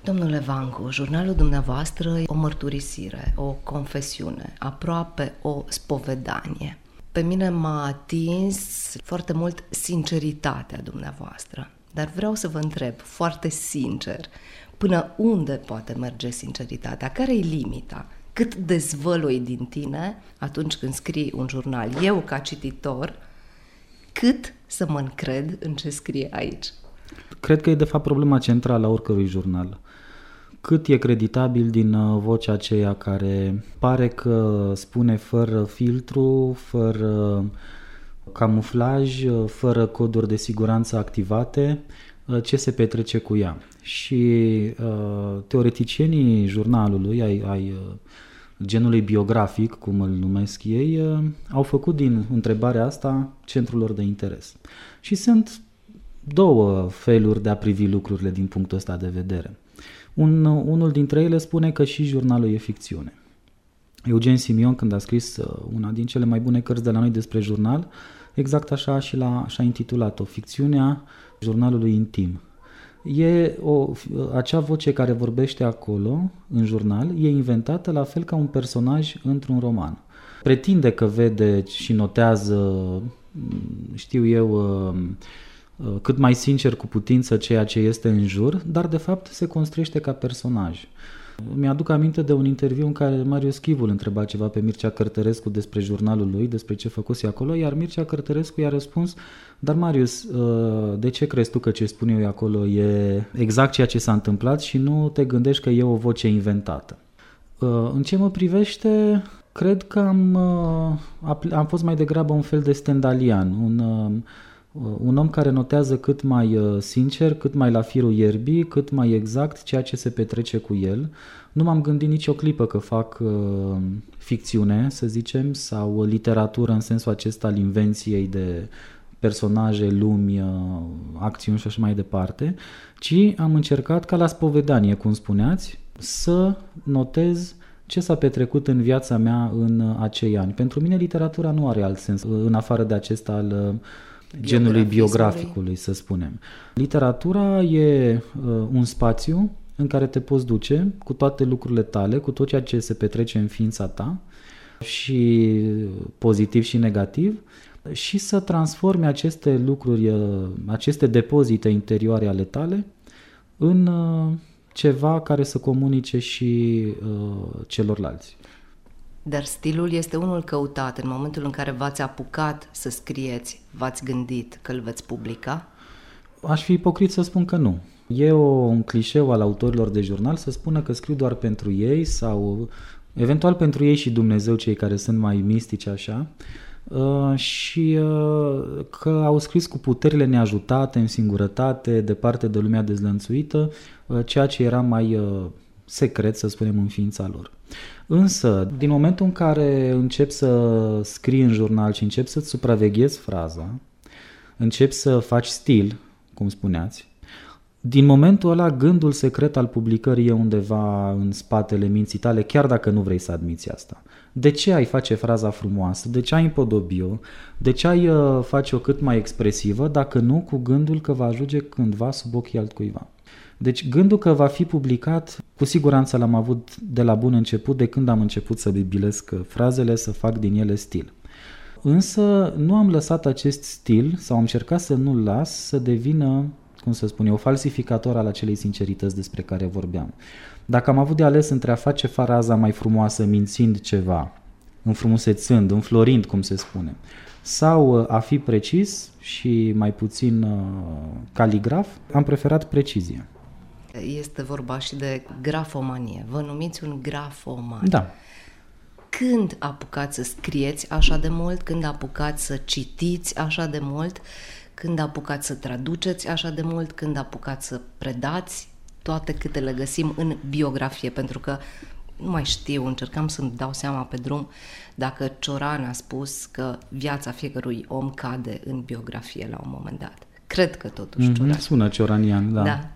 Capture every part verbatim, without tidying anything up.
Domnule Vancu, jurnalul dumneavoastră e o mărturisire, o confesiune, aproape o spovedanie. Pe mine m-a atins foarte mult sinceritatea dumneavoastră, dar vreau să vă întreb foarte sincer, până unde poate merge sinceritatea? Care e limita? Cât dezvălui din tine atunci când scrii un jurnal? Eu, ca cititor, cât să mă încred în ce scrie aici? Cred că e de fapt problema centrală a oricărui jurnal. Cât e creditabil din vocea aceea care pare că spune fără filtru, fără camuflaj, fără coduri de siguranță activate, ce se petrece cu ea. Și uh, teoreticienii jurnalului, ai, ai genului biografic, cum îl numesc ei, uh, au făcut din întrebarea asta centrul lor de interes. Și sunt două feluri de a privi lucrurile din punctul ăsta de vedere. Un, unul dintre ele spune că și jurnalul e ficțiune. Eugen Simion, când a scris una din cele mai bune cărți de la noi despre jurnal, exact așa și l-a și-a intitulat-o, Ficțiunea jurnalului intim. E o, acea voce care vorbește acolo, în jurnal, e inventată la fel ca un personaj într-un roman. Pretinde că vede și notează, știu eu, cât mai sincer cu putință ceea ce este în jur, dar de fapt se construiește ca personaj. Mi-aduc aminte de un interviu în care Marius Chivul întreba ceva pe Mircea Cărtărescu despre jurnalul lui, despre ce făcuse acolo, iar Mircea Cărtărescu i-a răspuns: dar Marius, de ce crezi tu că ce spun eu acolo e exact ceea ce s-a întâmplat și nu te gândești că e o voce inventată? În ce mă privește, cred că am, am fost mai degrabă un fel de stendalian, un... Un om care notează cât mai sincer, cât mai la firul ierbii, cât mai exact ceea ce se petrece cu el. Nu m-am gândit nicio clipă că fac uh, ficțiune, să zicem, sau literatură în sensul acesta al invenției de personaje, lumi, uh, acțiuni și așa mai departe, ci am încercat, ca la spovedanie, cum spuneați, să notez ce s-a petrecut în viața mea în acei ani. Pentru mine literatura nu are alt sens, în afară de acesta al uh, genului biograficului, să spunem. Literatura e uh, un spațiu în care te poți duce cu toate lucrurile tale, cu tot ceea ce se petrece în ființa ta, și pozitiv și negativ, și să transformi aceste lucruri, uh, aceste depozite interioare ale tale în uh, ceva care să comunice și uh, celorlalți. Dar stilul este unul căutat. În momentul în care v-ați apucat să scrieți, v-ați gândit că îl veți publica? Aș fi ipocrit să spun că nu. E o, un clișeu al autorilor de jurnal să spună că scriu doar pentru ei sau eventual pentru ei și Dumnezeu, cei care sunt mai mistici așa, uh, și uh, că au scris cu puterile neajutate, în singurătate, departe de lumea dezlănțuită, uh, ceea ce era mai uh, secret, să spunem, în ființa lor. Însă, din momentul în care începi să scrii în jurnal și începi să-ți supraveghezi fraza, începi să faci stil, cum spuneați, din momentul ăla gândul secret al publicării e undeva în spatele minții tale, chiar dacă nu vrei să admiți asta. De ce ai face fraza frumoasă? De ce ai împodobi-o? De ce ai uh, face-o cât mai expresivă, dacă nu cu gândul că va ajunge cândva sub ochii altcuiva? Deci gândul că va fi publicat, cu siguranță l-am avut de la bun început, de când am început să bibilesc frazele, să fac din ele stil. Însă nu am lăsat acest stil, sau am încercat să nu-l las, să devină, cum să spun eu, falsificator al acelei sincerități despre care vorbeam. Dacă am avut de ales între a face fraza mai frumoasă mințind ceva, înfrumusețând, înflorind, cum se spune, sau a fi precis și mai puțin uh, caligraf, am preferat precizie. Este vorba și de grafomanie. Vă numiți un grafoman. Da. Când apucați să scrieți așa de mult, când apucați să citiți așa de mult, când apucați să traduceți așa de mult, când apucați să predați toate câte le găsim în biografie, pentru că nu mai știu, încercam să-mi dau seama pe drum dacă Cioran a spus că viața fiecărui om cade în biografie la un moment dat. Cred că totuși mm-hmm, Cioran. Sună cioranian, da. Da.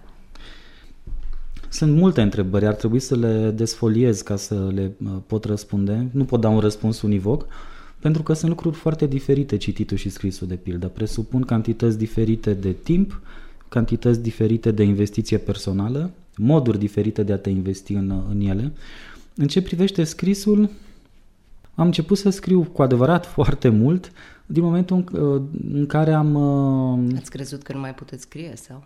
Sunt multe întrebări, ar trebui să le desfoliez ca să le pot răspunde. Nu pot da un răspuns univoc, pentru că sunt lucruri foarte diferite, cititul și scrisul, de pildă. Presupun cantități diferite de timp, cantități diferite de investiție personală, moduri diferite de a te investi în, în ele. În ce privește scrisul, am început să scriu cu adevărat foarte mult din momentul în, în care am... Ați crezut că nu mai puteți scrie sau?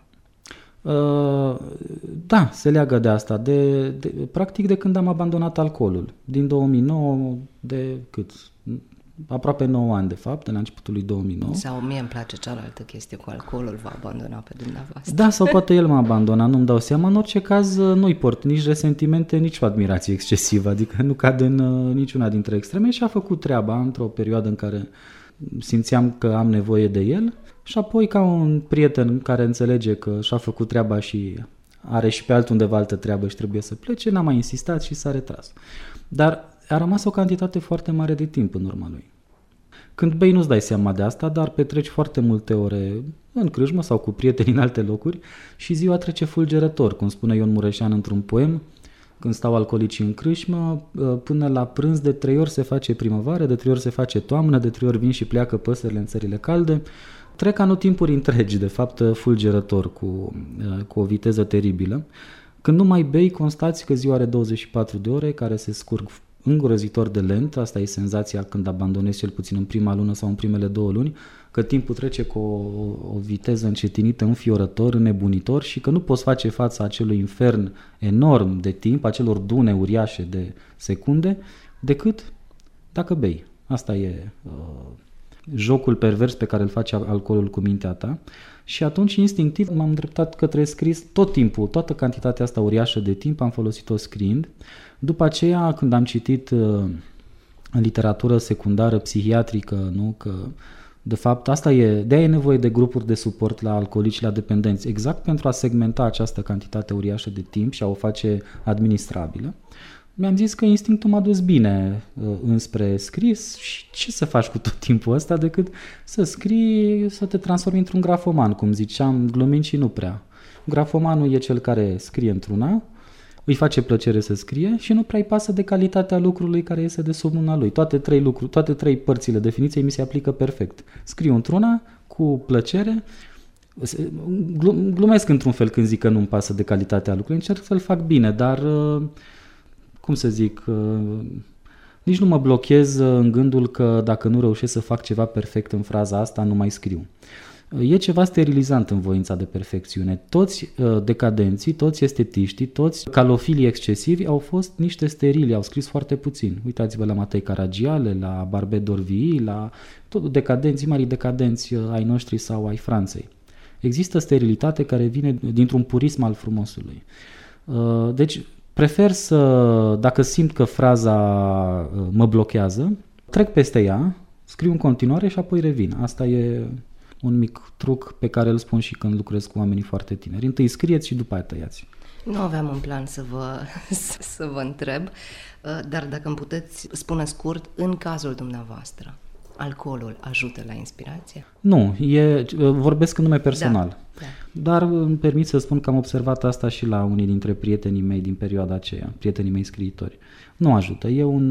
Uh, da, se leagă de asta, de, de, practic de când am abandonat alcoolul, din două mii nouă, de cât? Aproape nouă ani de fapt, în începutul lui două mii nouă. Sau mie îmi place cealaltă chestie cu alcoolul, v-a abandonat pe dumneavoastră. Da, sau poate el m-a abandonat, nu-mi dau seama. În orice caz nu-i port nici resentimente, nici o admirație excesivă, adică nu cad în uh, niciuna dintre extreme și a făcut treaba într-o perioadă în care simțeam că am nevoie de el și apoi ca un prieten care înțelege că și-a făcut treaba și are și pe altundeva altă treabă și trebuie să plece, n-a mai insistat și s-a retras. Dar a rămas o cantitate foarte mare de timp în urma lui. Când bei nu-ți dai seama de asta, dar petreci foarte multe ore în crâșmă sau cu prieteni în alte locuri și ziua trece fulgerător, cum spune Ion Mureșan într-un poem, când stau alcoolicii în crâșmă, până la prânz de trei ori se face primăvară, de trei ori se face toamnă, de trei ori vin și pleacă păsările în țările calde. Trec anotimpuri întregi, de fapt fulgerător, cu, cu o viteză teribilă. Când nu mai bei, constați că ziua are douăzeci și patru de ore, care se scurg îngrozitor de lent, asta e senzația când abandonezi cel puțin în prima lună sau în primele două luni, că timpul trece cu o, o viteză încetinită, înfiorător, înnebunitor și că nu poți face fața acelui infern enorm de timp, acelor dune uriașe de secunde, decât dacă bei. Asta e uh, jocul pervers pe care îl face alcoolul cu mintea ta și atunci instinctiv m-am îndreptat către scris tot timpul, toată cantitatea asta uriașă de timp am folosit-o scriind. După aceea, când am citit uh, în literatură secundară psihiatrică, nu, că de fapt asta e, de-aia e nevoie de grupuri de suport la alcoolici și la dependenți, exact pentru a segmenta această cantitate uriașă de timp și a o face administrabilă, mi-am zis că instinctul m-a dus bine uh, înspre scris și ce să faci cu tot timpul ăsta decât să scrii, să te transformi într-un grafoman, cum ziceam, glumind și nu prea. Grafomanul e cel care scrie într-una, îi face plăcere să scrie și nu prea îi pasă de calitatea lucrului care iese de sub mâna lui. Toate trei lucruri, toate trei părțile definiției mi se aplică perfect. Scriu într-una cu plăcere, glumesc într-un fel când zic că nu-mi pasă de calitatea lucrului, încerc să-l fac bine, dar cum să zic, nici nu mă blochez în gândul că dacă nu reușesc să fac ceva perfect în fraza asta, nu mai scriu. E ceva sterilizant în voința de perfecțiune. Toți uh, decadenții, toți estetiștii, toți calofilii excesivi au fost niște sterili, au scris foarte puțin. Uitați-vă la Matei Caragiale, la Barbet d'Orvii, la tot decadenții, mari decadenți uh, ai noștri sau ai Franței. Există sterilitate care vine dintr-un purism al frumosului. Uh, deci prefer să, dacă simt că fraza uh, mă blochează, trec peste ea, scriu în continuare și apoi revin. Asta e un mic truc pe care îl spun și când lucrez cu oamenii foarte tineri. Întâi scrieți și după aia tăiați. Nu aveam un plan să vă, să vă întreb, dar dacă îmi puteți spune scurt, în cazul dumneavoastră, alcoolul ajută la inspirație? Nu, e, vorbesc în nume personal. Da, da. Dar îmi permit să spun că am observat asta și la unii dintre prietenii mei din perioada aceea, prietenii mei scriitori. Nu ajută, e un,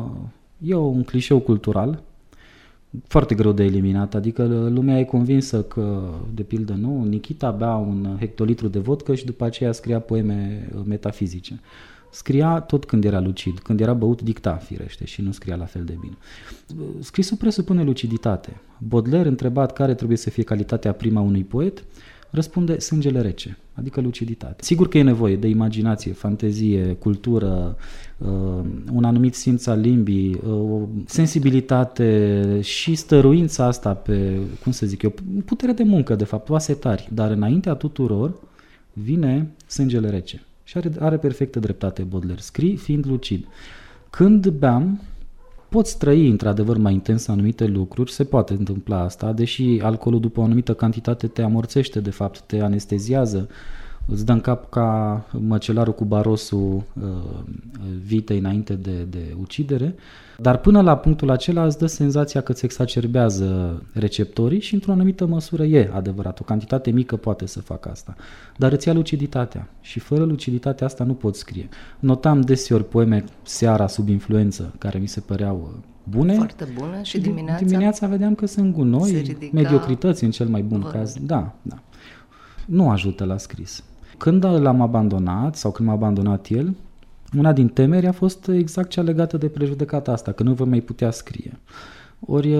e un clișeu cultural foarte greu de eliminat, adică lumea e convinsă că, de pildă, nu, Nikita bea un hectolitru de vodcă și după aceea scria poeme metafizice. Scria tot când era lucid, când era băut dicta, firește, și nu scria la fel de bine. Scrisul presupune luciditate. Baudelaire, întrebat care trebuie să fie calitatea prima unui poet, răspunde sângele rece, adică luciditate. Sigur că e nevoie de imaginație, fantezie, cultură, un anumit simț al limbii, o sensibilitate și stăruința asta pe, cum să zic eu, putere de muncă, de fapt, oasetari, dar înaintea tuturor vine sângele rece. Și are, are perfectă dreptate Baudelaire. Scrii fiind lucid. Când beam, poți trăi într-adevăr mai intens anumite lucruri, se poate întâmpla asta, deși alcoolul după o anumită cantitate te amorțește, de fapt, te anesteziază, îți dă în cap ca măcelarul cu barosul uh, vitei înainte de, de ucidere, dar până la punctul acela îți dă senzația că îți exacerbează receptorii și într-o anumită măsură e adevărat, o cantitate mică poate să facă asta, dar îți ia luciditatea și fără luciditatea asta nu poți scrie. Notam deseori poeme seara sub influență care mi se păreau bune. Foarte bune și dimineața? Dimineața vedeam că sunt gunoi, mediocrități în cel mai bun Văd. caz. Da, da. Nu ajută la scris. Când l-am abandonat sau când m-a abandonat el, una din temeri a fost exact cea legată de prejudecata asta, că nu vă mai putea scrie. Ori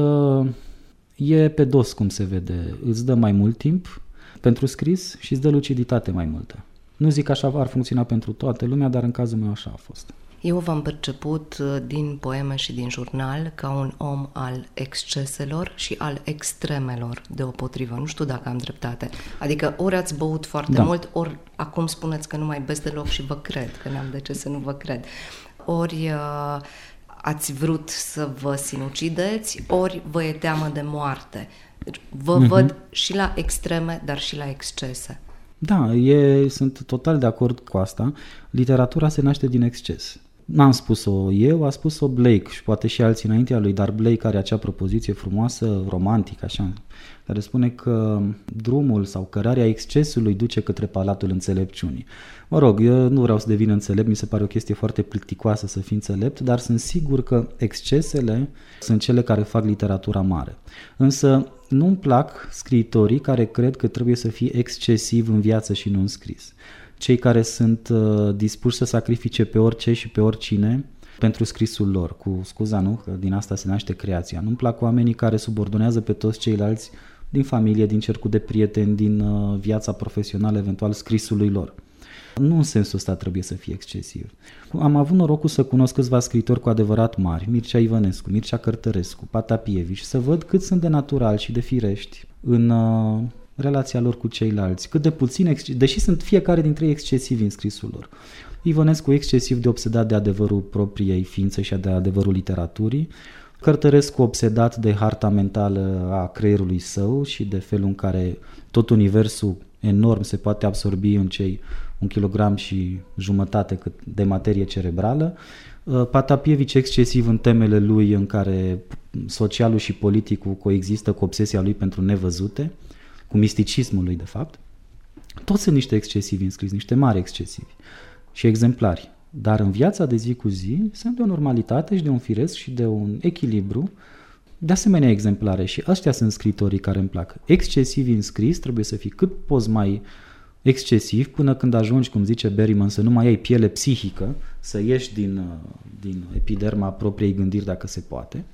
e pe dos, cum se vede, îți dă mai mult timp pentru scris și îți dă luciditate mai multă. Nu zic că așa ar funcționa pentru toată lumea, dar în cazul meu așa a fost. Eu v-am perceput din poeme și din jurnal ca un om al exceselor și al extremelor deopotrivă. Nu știu dacă am dreptate. Adică ori ați băut foarte da. mult, ori acum spuneți că nu mai beți deloc și vă cred, că n-am de ce să nu vă cred. Ori uh, ați vrut să vă sinucideți, ori vă e teamă de moarte. Deci vă uh-huh. văd și la extreme, dar și la excese. Da, e, sunt total de acord cu asta. Literatura se naște din exces. N-am spus-o eu, a spus-o Blake și poate și alții înaintea lui, dar Blake are acea propoziție frumoasă, romantică, așa, care spune că drumul sau cărarea excesului duce către palatul înțelepciunii. Mă rog, eu nu vreau să devin înțelept, mi se pare o chestie foarte plicticoasă să fii înțelept, dar sunt sigur că excesele sunt cele care fac literatura mare. Însă nu-mi plac scriitorii care cred că trebuie să fii excesiv în viață și nu în scris. Cei care sunt uh, dispuși să sacrifice pe orice și pe oricine pentru scrisul lor, cu scuza, nu? Că din asta se naște creația. Nu-mi plac oamenii care subordonează pe toți ceilalți din familie, din cercul de prieteni, din uh, viața profesională, eventual scrisului lor. Nu în sensul ăsta trebuie să fie excesiv. Am avut norocul să cunosc câțiva scriitori cu adevărat mari, Mircea Ivănescu, Mircea Cărtărescu, Patapievici, și să văd cât sunt de natural și de firești în uh, relația lor cu ceilalți, cât de puțin, exces- deși sunt fiecare dintre ei excesivi în scrisul lor. Ivănescu excesiv de obsedat de adevărul propriei ființe și de adevărul literaturii, Cărtărescu obsedat de harta mentală a creierului său și de felul în care tot universul enorm se poate absorbi în cei un kilogram și jumătate cât de materie cerebrală. Patapievici excesiv în temele lui în care socialul și politicul coexistă cu obsesia lui pentru nevăzute, cu misticismul lui de fapt. Toți sunt niște excesivi înscris, niște mari excesivi și exemplari. Dar în viața de zi cu zi sunt de o normalitate și de un firesc și de un echilibru de asemenea exemplare și ăștia sunt scritorii care îmi plac. Excesivi în scris, trebuie să fii cât poți mai excesiv până când ajungi, cum zice Berryman, să nu mai ai piele psihică, să ieși din, din epiderma propriei gândiri dacă se poate.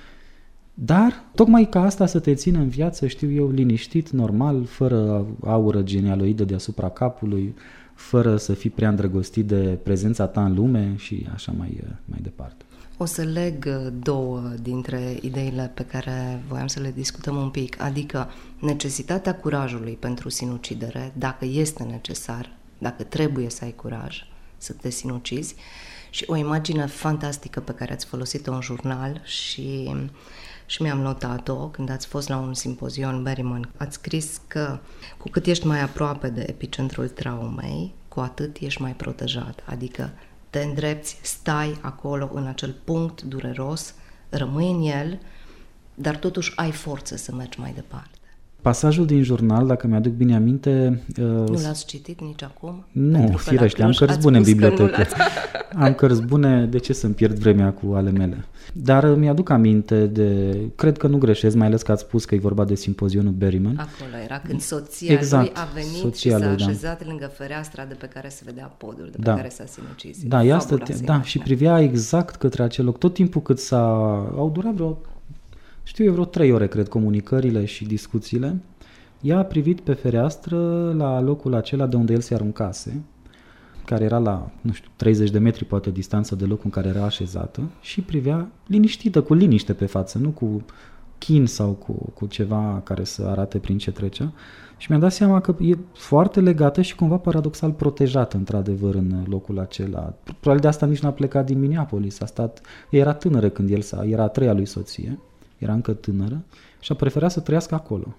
Dar tocmai ca asta să te țină în viață, știu eu, liniștit, normal, fără aură genealoidă deasupra capului, fără să fii prea îndrăgostit de prezența ta în lume și așa mai, mai departe. O să leg două dintre ideile pe care voiam să le discutăm un pic, adică necesitatea curajului pentru sinucidere, dacă este necesar, dacă trebuie să ai curaj să te sinucizi, și o imagine fantastică pe care ați folosit-o în jurnal și, și mi-am notat-o când ați fost la un simpozion Berryman. Ați scris că cu cât ești mai aproape de epicentrul traumei, cu atât ești mai protejat, adică te îndrepți, stai acolo în acel punct dureros, rămâi în el, dar totuși ai forță să mergi mai departe. Pasajul din jurnal, dacă mi-aduc bine aminte... Nu l-ați citit nici acum? Nu, firește, am cărți bune în bibliotecă. Am cărți bune, de ce să-mi pierd vremea cu ale mele? Dar mi-aduc aminte de... Cred că nu greșesc, mai ales că ați spus că e vorba de simpozionul Berryman. Acolo era când soția exact, lui a venit soția și s-a lui, așezat da. lângă fereastra de pe care se vedea podul, de pe da. care s-a sinucis. Da, ea stătea, da, și privea exact către acel loc. Tot timpul cât s-a... Au durat vreo... Știu eu, vreo trei ore, cred, comunicările și discuțiile. Ea a privit pe fereastră la locul acela de unde el se aruncase, care era la, nu știu, treizeci de metri poate distanță de locul în care era așezată, și privea liniștită, cu liniște pe față, nu cu chin sau cu, cu ceva care să arate prin ce trecea. Și mi-am dat seama că e foarte legată și cumva paradoxal protejată, într-adevăr, în locul acela. Probabil de asta nici n-a plecat din Minneapolis. A stat, era tânără când el s-a, era a treia lui soție, era încă tânără și a preferat să trăiască acolo,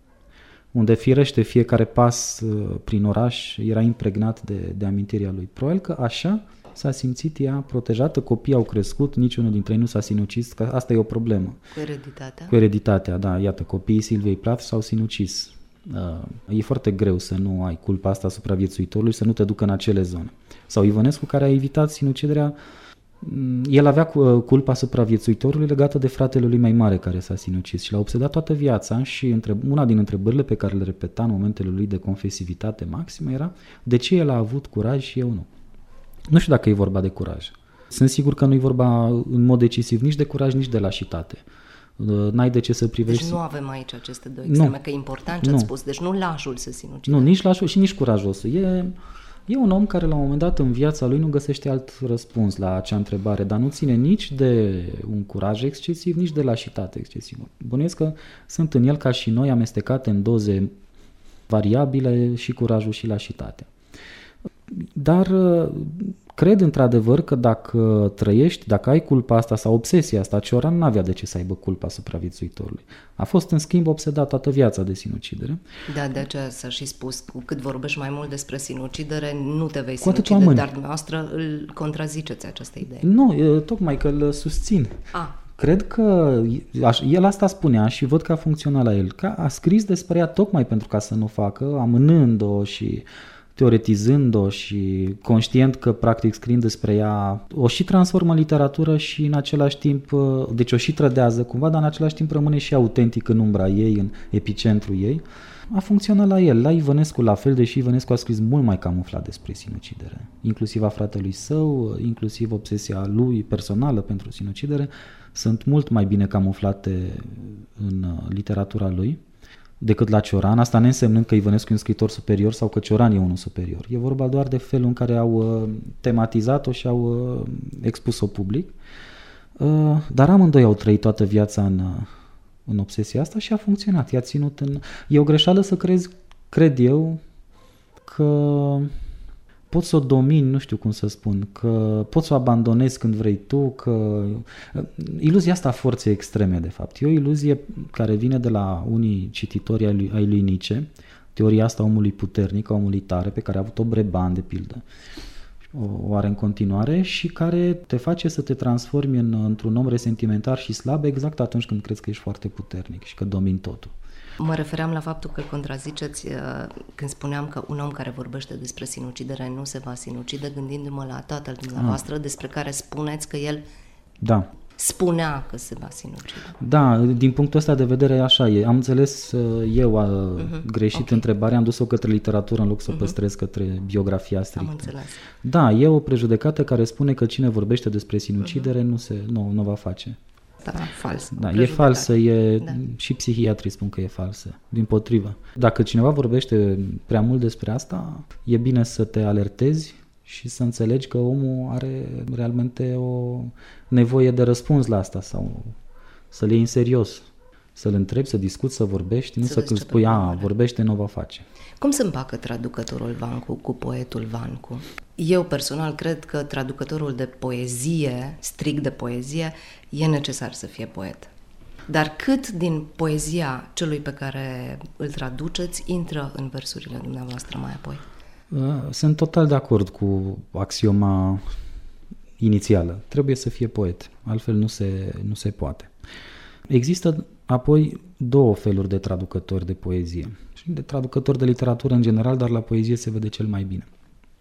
unde firește fiecare pas uh, prin oraș era impregnat de, de amintirea lui. Probabil că așa s-a simțit ea protejată, copiii au crescut, niciunul dintre ei nu s-a sinucis, că asta e o problemă. Cu ereditatea? Cu ereditatea, da, iată, copiii Silviei Plath s-au sinucis. Uh, e foarte greu să nu ai culpa asta asupra viețuitorului, să nu te ducă în acele zone. Sau Ivănescu, care a evitat sinuciderea El avea culpa supraviețuitorului legată de fratele lui mai mare care s-a sinucis și l-a obsedat toată viața și una din întrebările pe care le repeta în momentele lui de confesivitate maximă era de ce el a avut curaj și eu nu. Nu știu dacă e vorba de curaj. Sunt sigur că nu e vorba în mod decisiv nici de curaj, nici de lașitate. N-ai de ce să privești... Deci nu avem aici aceste două extreme, nu. Că e important ce ați spus. Deci nu lașul să sinucide. Nu, nici lașul și nici curajosul. E... E un om care la un moment dat în viața lui nu găsește alt răspuns la acea întrebare, dar nu ține nici de un curaj excesiv, nici de lașitate excesivă. Bănuiesc că sunt în el, ca și noi, amestecate în doze variabile și curajul și lașitatea. Dar cred într-adevăr că dacă trăiești, dacă ai culpa asta sau obsesia asta, Cioran n-avea de ce să aibă culpa supraviețuitorului. A fost în schimb obsedat toată viața de sinucidere. Da, de aceea s-a și spus, cu cât vorbești mai mult despre sinucidere, nu te vei sinucide, dar dumneavoastră îl contraziceți această idee. Nu, tocmai că îl susțin. Ah. Cred că el asta spunea și văd că a funcționat la el, că a scris despre ea tocmai pentru ca să nu facă, amânând-o și teoretizând-o și conștient că practic scriind despre ea o și transformă în literatură și în același timp, deci o și trădează cumva, dar în același timp rămâne și autentic în umbra ei, în epicentrul ei. A funcționat la el, la Ivănescu la fel, deși Ivănescu a scris mult mai camuflat despre sinucidere, inclusiv a fratelui său, inclusiv obsesia lui personală pentru sinucidere, sunt mult mai bine camuflate în literatura lui decât la Cioran, asta neînsemnând că Ivănescu e un scriitor superior sau că Cioran e unul superior. E vorba doar de felul în care au tematizat-o și au expus-o public. Dar amândoi au trăit toată viața în, în obsesia asta și a funcționat. I-a ținut în... E o greșeală să crezi, cred eu, că poți să o domini, nu știu cum să spun, că poți să o abandonezi când vrei tu, că... Iluzia asta a forței extreme, de fapt. E o iluzie care vine de la unii cititori ai lui, ai lui Nietzsche, teoria asta omului puternic, a omului tare, pe care a avut-o Breban, de pildă, o, o are în continuare și care te face să te transformi în, într-un om resentimentar și slab exact atunci când crezi că ești foarte puternic și că domini totul. Mă refeream la faptul că contraziceți când spuneam că un om care vorbește despre sinucidere nu se va sinucide, gândindu-mă la tatăl dumneavoastră, ah. despre care spuneți că el da. spunea că se va sinucide. Da, din punctul ăsta de vedere așa e. Am înțeles eu a uh-huh. greșit okay. întrebarea, am dus-o către literatură în loc să o uh-huh. păstrez către biografia strictă. Am înțeles. Da, e o prejudecată care spune că cine vorbește despre sinucidere uh-huh. nu se nu, nu va face. Da, fals. Da, e falsă, e, da. Și psihiatrii spun că e falsă, dimpotrivă. Dacă cineva vorbește prea mult despre asta, e bine să te alertezi și să înțelegi că omul are realmente o nevoie de răspuns la asta sau să-l iei în serios, să-l întrebi, să discuți, să vorbești, nu să, să când spui, a, vorbește, nu o va face. Cum se împacă traducătorul Vancu cu poetul Vancu? Eu personal cred că traducătorul de poezie, strict de poezie, e necesar să fie poet. Dar cât din poezia celui pe care îl traduceți intră în versurile dumneavoastră mai apoi? Sunt total de acord cu axioma inițială. Trebuie să fie poet, altfel nu se, nu se poate. Există apoi două feluri de traducători de poezie și de traducători de literatură în general, dar la poezie se vede cel mai bine.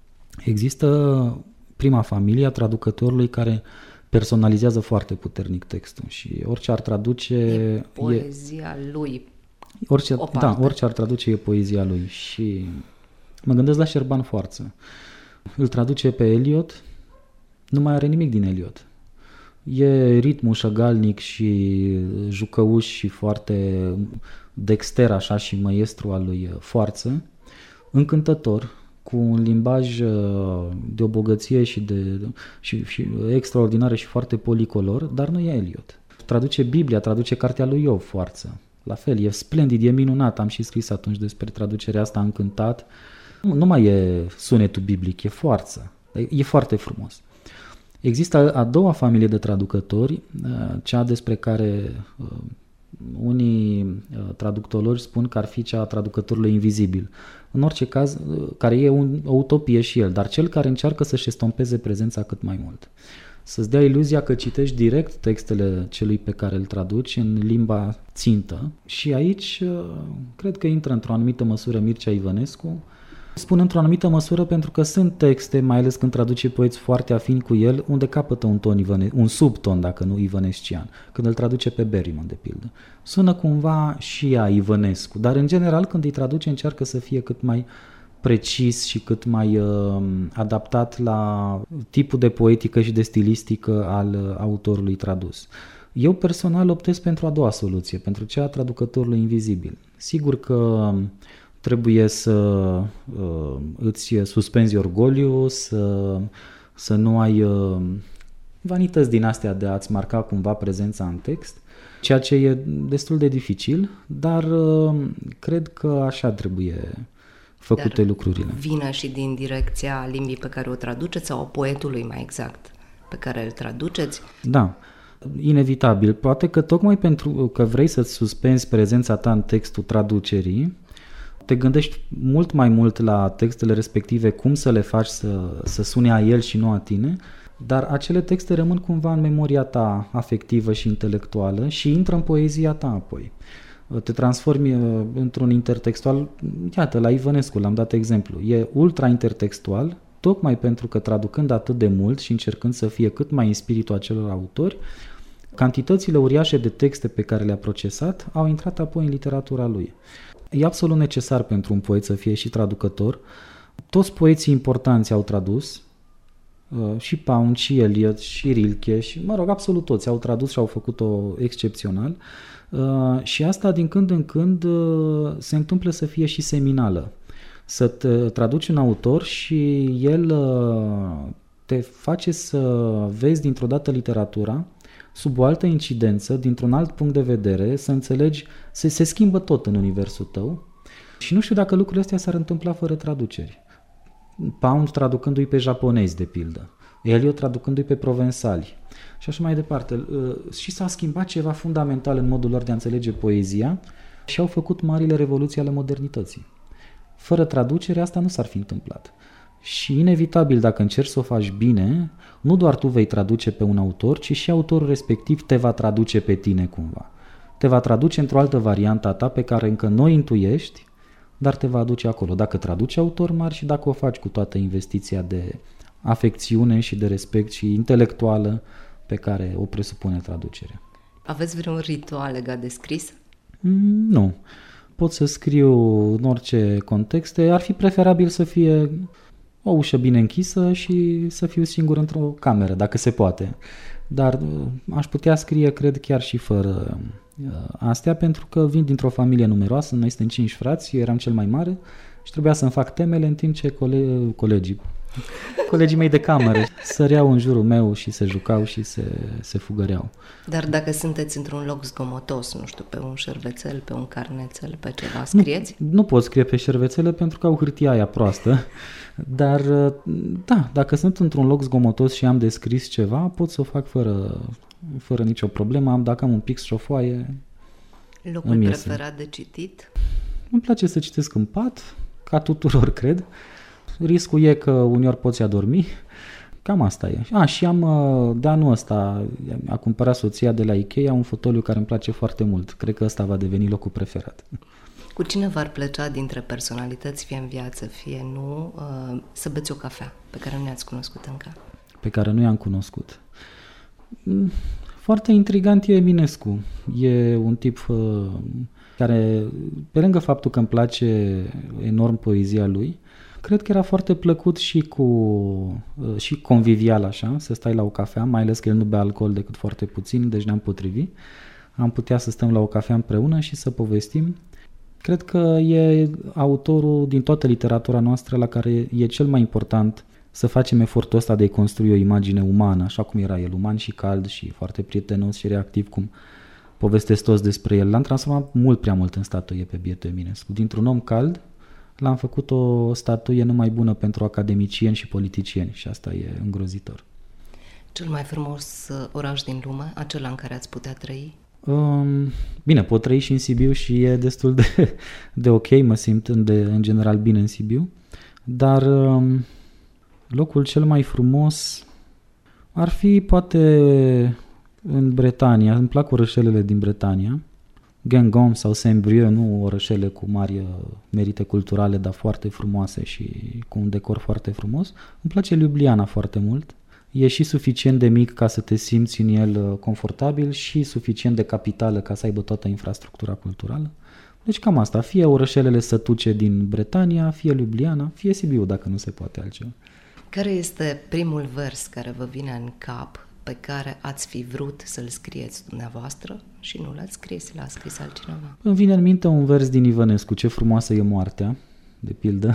Există prima familie a traducătorului care personalizează foarte puternic textul și orice ar traduce... E poezia e, lui. Orice, da, orice ar traduce e poezia lui și mă gândesc la Șerban Foarță. Îl traduce pe Eliot, nu mai are nimic din Eliot. E ritmul șăgalnic și jucăuș și foarte dexter așa și maestru al lui Foarță, încântător, cu un limbaj de o bogăție și, de, și, și extraordinară și foarte policolor, dar nu e Eliot. Traduce Biblia, traduce cartea lui Iov Foarță. La fel, e splendid, e minunat, am și scris atunci despre traducerea asta, încântat. Nu, nu mai e sunetul biblic, e Foarță, e foarte frumos. Există a doua familie de traducători, cea despre care unii traducători spun că ar fi cea a traducătorului invizibil. În orice caz, care e un, o utopie și el, dar cel care încearcă să-și estompeze prezența cât mai mult. Să-ți dea iluzia că citești direct textele celui pe care îl traduci în limba țintă și aici cred că intră într-o anumită măsură Mircea Ivănescu. Spun într-o anumită măsură pentru că sunt texte, mai ales când traduce poeți foarte afini cu el, unde capătă un ton ivăne- un subton, dacă nu ivănescian, când îl traduce pe Berryman, de pildă. Sună cumva și ea ivănescu, dar în general când îi traduce încearcă să fie cât mai precis și cât mai uh, adaptat la tipul de poetică și de stilistică al uh, autorului tradus. Eu personal optez pentru a doua soluție, pentru cea a traducătorului invizibil. Sigur că trebuie să uh, îți suspenzi orgoliu, să, să nu ai uh, vanități din astea de a-ți marca cumva prezența în text, ceea ce e destul de dificil, dar uh, cred că așa trebuie făcute dar lucrurile. Vine și din direcția limbii pe care o traduceți sau a poetului mai exact pe care îl traduceți? Da. Inevitabil. Poate că tocmai pentru că vrei să-ți suspenzi prezența ta în textul traducerii, te gândești mult mai mult la textele respective, cum să le faci să, să sune a el și nu a tine, dar acele texte rămân cumva în memoria ta afectivă și intelectuală și intră în poezia ta apoi. Te transformi într-un intertextual, iată, la Ivănescu l-am dat exemplu, e ultra intertextual, tocmai pentru că traducând atât de mult și încercând să fie cât mai în spiritul acelor autori, cantitățile uriașe de texte pe care le-a procesat au intrat apoi în literatura lui. E absolut necesar pentru un poet să fie și traducător. Toți poeții importanți au tradus, și Pound, și Eliot, și Rilke, și, mă rog, absolut toți au tradus și au făcut-o excepțional. Și asta din când în când se întâmplă să fie și seminală. Să traduci un autor și el te face să vezi dintr-o dată literatura sub o altă incidență, dintr-un alt punct de vedere, să înțelegi, se, se schimbă tot în universul tău și nu știu dacă lucrurile astea s-ar întâmpla fără traduceri. Pound traducându-i pe japonezi, de pildă, Eliot traducându-i pe provențali și așa mai departe. Și s-a schimbat ceva fundamental în modul lor de a înțelege poezia și au făcut marile revoluții ale modernității. Fără traducere asta nu s-ar fi întâmplat. Și inevitabil, dacă încerci să o faci bine, nu doar tu vei traduce pe un autor, ci și autorul respectiv te va traduce pe tine cumva. Te va traduce într-o altă variantă a ta pe care încă nu o intuiești, dar te va aduce acolo. Dacă traduci autor mari și dacă o faci cu toată investiția de afecțiune și de respect și intelectuală pe care o presupune traducerea. Aveți vreun ritual legat de scris? Mm, nu. Pot să scriu în orice contexte. Ar fi preferabil să fie o ușă bine închisă și să fiu singur într-o cameră, dacă se poate. Dar aș putea scrie, cred, chiar și fără astea, pentru că vin dintr-o familie numeroasă, noi suntem cinci frați, eu eram cel mai mare și trebuia să-mi fac temele în timp ce cole- colegii, colegii mei de cameră săreau în jurul meu și se jucau și se, se fugăreau. Dar dacă sunteți într-un loc zgomotos, nu știu, pe un șervețel, pe un carnețel, pe ceva, scrieți? Nu, nu pot scrie pe șervețele pentru că au hârtia aia proastă, dar da, dacă sunt într-un loc zgomotos și am de scris ceva, pot să o fac fără, fără nicio problemă. Am, dacă am un pix și o foaie, locul preferat de citit? Îmi place să citesc în pat, ca tuturor, cred. Riscul e că uneori poți adormi. Cam asta e. A, și am, de anul ăsta, a cumpărat soția de la Ikea un fotoliu care îmi place foarte mult. Cred că ăsta va deveni locul preferat. Cu cine v-ar plăcea dintre personalități, fie în viață, fie nu, să beți o cafea pe care nu i-ați cunoscut încă? Pe care nu i-am cunoscut. Foarte intrigant e Eminescu. E un tip care, pe lângă faptul că îmi place enorm poezia lui, cred că era foarte plăcut și cu și convivial așa, să stai la o cafea, mai ales că el nu bea alcool decât foarte puțin, deci ne-am potrivit. Am putea să stăm la o cafea împreună și să povestim. Cred că e autorul din toată literatura noastră la care e cel mai important să facem efortul ăsta de a construi o imagine umană, așa cum era el, uman și cald și foarte prietenos și reactiv, cum povestesc toți despre el. L-am transformat mult prea mult în statuie pe bietul Eminescu. Dintr-un om cald l-am făcut o statuie numai bună pentru academicieni și politicieni și asta e îngrozitor. Cel mai frumos oraș din lume, acela în care ați putea trăi? Um, bine, pot trăi și în Sibiu și e destul de, de ok, mă simt în, de, în general bine în Sibiu, dar um, locul cel mai frumos ar fi poate în Bretania. Îmi plac orășelele din Bretania, Guingamp sau Saint-Brieuc, nu orășele cu mari merite culturale, dar foarte frumoase și cu un decor foarte frumos. Îmi place Ljubljana foarte mult. E și suficient de mic ca să te simți în el confortabil și suficient de capitală ca să aibă toată infrastructura culturală. Deci cam asta, fie orășelele sătuce din Bretania, fie Ljubljana, fie Sibiu, dacă nu se poate altceva. Care este primul vers care vă vine în cap pe care ați fi vrut să-l scrieți dumneavoastră și nu l-ați scris, l-a scris altcineva? Îmi vine în minte un vers din Ivănescu, Ce frumoasă e moartea, de pildă.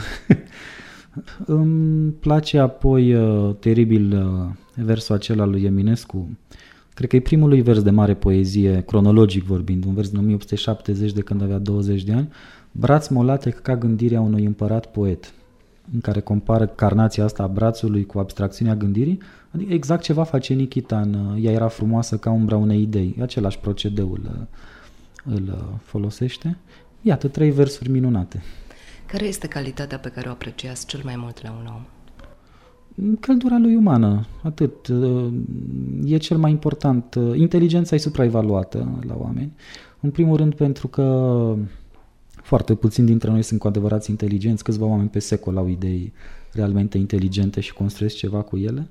Îmi place apoi uh, teribil uh, versul acela lui Eminescu. Cred că e primul lui vers de mare poezie, cronologic vorbind, un vers din o mie opt sute șaptezeci, de când avea douăzeci de ani, Braț molate ca gândirea unui împărat poet, în care compară carnația asta a brațului cu abstracțiunea gândirii, adică exact ce va face Nikita în Ea era frumoasă ca umbra unei idei, același procedeu îl, îl folosește. Iată, trei versuri minunate. Care este calitatea pe care o apreciați cel mai mult la un om? Căldura lui umană, atât. E cel mai important. Inteligența e supraevaluată la oameni. În primul rând pentru că foarte puțini dintre noi sunt cu adevărat inteligenți, câțiva oameni pe secol au idei realmente inteligente și construiesc ceva cu ele.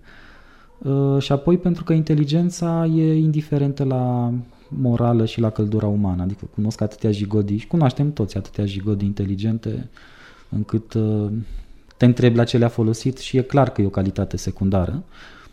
Și apoi pentru că inteligența e indiferentă la morală și la căldura umană, adică cunosc atâtea jigodii și cunoaștem toți atâtea jigodii inteligente încât te întrebi la ce le-a folosit și e clar că e o calitate secundară,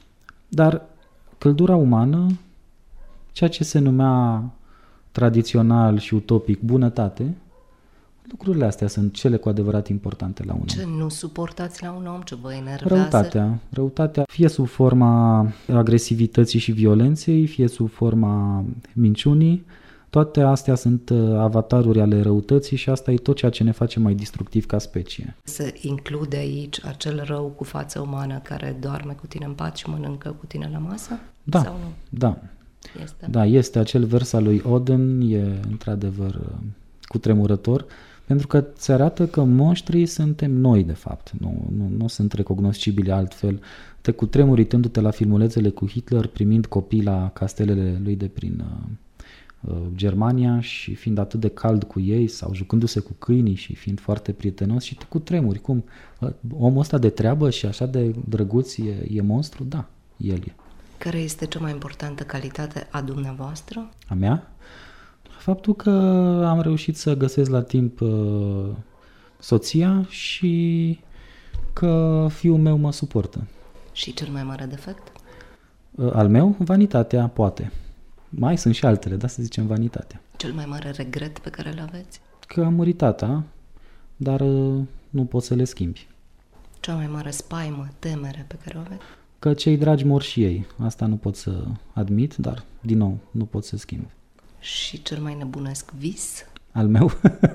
dar căldura umană, ceea ce se numea tradițional și utopic bunătate, lucrurile astea sunt cele cu adevărat importante la un om. Ce nu suportați la un om, ce vă enervează? Răutatea. Răutatea, fie sub forma agresivității și violenței, fie sub forma minciunii, toate astea sunt avataruri ale răutății și asta e tot ceea ce ne face mai destructiv ca specie. Se include aici acel rău cu față umană care doarme cu tine în pat și mănâncă cu tine la masă? Da, sau nu? da. Este. Da, este acel vers al lui Oden, e într-adevăr cutremurător, pentru că îți arată că monștrii suntem noi, de fapt. Nu, nu, nu sunt recognoscibili altfel. Te cutremuri uitându-te la filmulețele cu Hitler, primind copii la castelele lui de prin uh, Germania și fiind atât de cald cu ei sau jucându-se cu câinii și fiind foarte prietenos și te cutremuri. Cum? Omul ăsta de treabă și așa de drăguț e, e monstru? Da, el e. Care este cea mai importantă calitate a dumneavoastră? A mea? Faptul că am reușit să găsesc la timp uh, soția și că fiul meu mă suportă. Și cel mai mare defect? Uh, al meu? Vanitatea, poate. Mai sunt și altele, dar să zicem vanitatea. Cel mai mare regret pe care îl aveți? Că a murit tata, dar uh, nu poți să le schimbi. Cea mai mare spaimă, temere pe care o aveți? Că cei dragi mor și ei. Asta nu pot să admit, dar, din nou, nu pot să schimb. Și cel mai nebunesc vis? Al meu?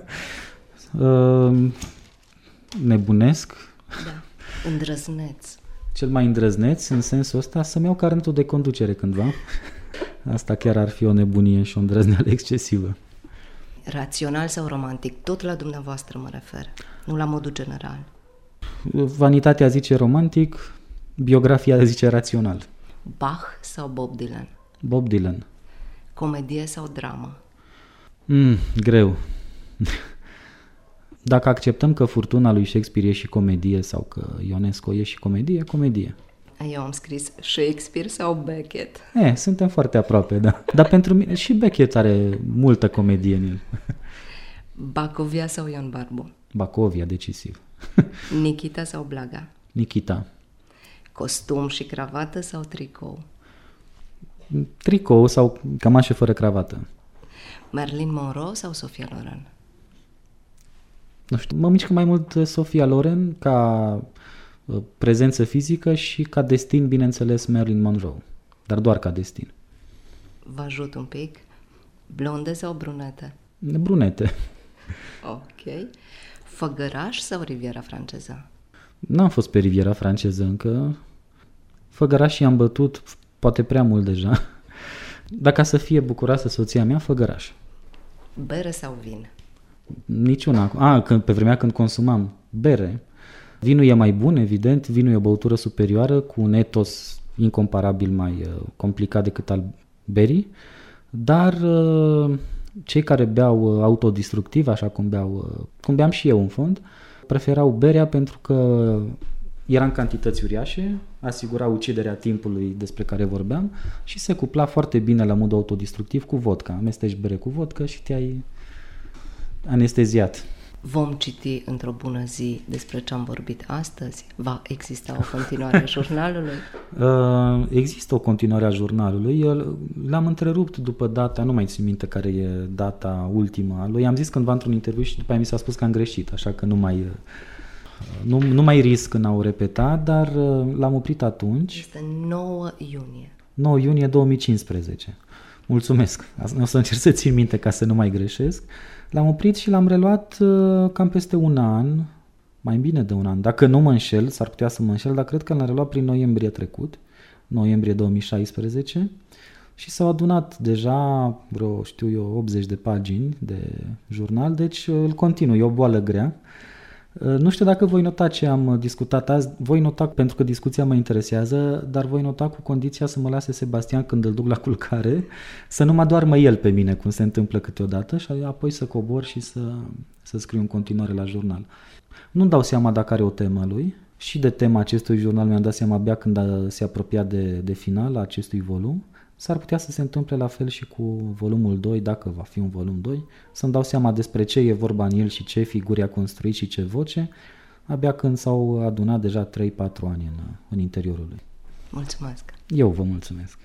uh, nebunesc? Da, îndrăzneț. Cel mai îndrăzneț, în sensul ăsta, să-mi iau carnetul de conducere cândva. Asta chiar ar fi o nebunie și o îndrăzneală excesivă. Rațional sau romantic? Tot la dumneavoastră mă refer, nu la modul general. Vanitatea zice romantic, biografia zice rațional. Bach sau Bob Dylan? Bob Dylan. Comedie sau dramă? Mm, greu. Dacă acceptăm că Furtuna lui Shakespeare e și comedie sau că Ionesco e și comedie, comedie. Eu am scris Shakespeare sau Beckett? E, suntem foarte aproape, da. Dar pentru mine și Beckett are multă comedie în el. Bacovia sau Ion Barbu? Bacovia, decisiv. Nikita sau Blaga? Nikita. Costum și cravată sau tricou? Tricou sau cămașă fără cravată. Marilyn Monroe sau Sofia Loren? Nu știu, mă mișcă mai mult Sofia Loren ca prezență fizică și ca destin, bineînțeles, Marilyn Monroe. Dar doar ca destin. Vă ajut un pic. Blonde sau brunete? Brunete. Ok. Făgăraș sau Riviera franceză? N-am fost pe Riviera franceză încă. Făgărașii am bătut poate prea mult deja. Dar ca să fie bucuroasă soția mea, făgăraș. Bere sau vin? Niciuna. A, când, pe vremea când consumam bere. Vinul e mai bun, evident. Vinul e o băutură superioară cu un etos incomparabil mai uh, complicat decât al berii. Dar uh, Cei care beau autodistructiv, așa cum beau, cum beam și eu în fond, preferau berea pentru că era în cantități uriașe, asigura uciderea timpului despre care vorbeam și se cupla foarte bine la modul autodistructiv cu vodka. Amesteci bere cu vodka și te-ai anesteziat. Vom citi într-o bună zi despre ce am vorbit astăzi? Va exista o continuare a jurnalului? Uh, există o continuare a jurnalului. Eu l-am întrerupt după data, nu mai țin minte care e data ultimă a lui. Am zis cândva într-un interviu și după aia mi s-a spus că am greșit, așa că nu mai, nu, nu mai risc în a o repeta, dar l-am oprit atunci. Este nouă iunie. nouă iunie două mii cincisprezece. Mulțumesc. O să încerc să țin minte ca să nu mai greșesc. L-am oprit și l-am reluat uh, cam peste un an, mai bine de un an. Dacă nu mă înșel, s-ar putea să mă înșel, dar cred că l-am reluat prin noiembrie trecut, noiembrie două mii șaisprezece, și s-au adunat deja vreo, știu eu, optzeci de pagini de jurnal, deci îl continui, e o boală grea. Nu știu dacă voi nota ce am discutat azi, voi nota pentru că discuția mă interesează, dar voi nota cu condiția să mă lase Sebastian când îl duc la culcare, să nu mă doarmă el pe mine, cum se întâmplă câteodată, și apoi să cobor și să, să scriu în continuare la jurnal. Nu-mi dau seama dacă are o temă lui, și de tema acestui jurnal mi-am dat seama abia când se apropia de, de final a acestui volum. S-ar putea să se întâmple la fel și cu volumul doi, dacă va fi un volum doi, să-mi dau seama despre ce e vorba în el și ce figuri a construit și ce voce, abia când s-au adunat deja trei patru ani în, în interiorul lui. Mulțumesc! Eu vă mulțumesc!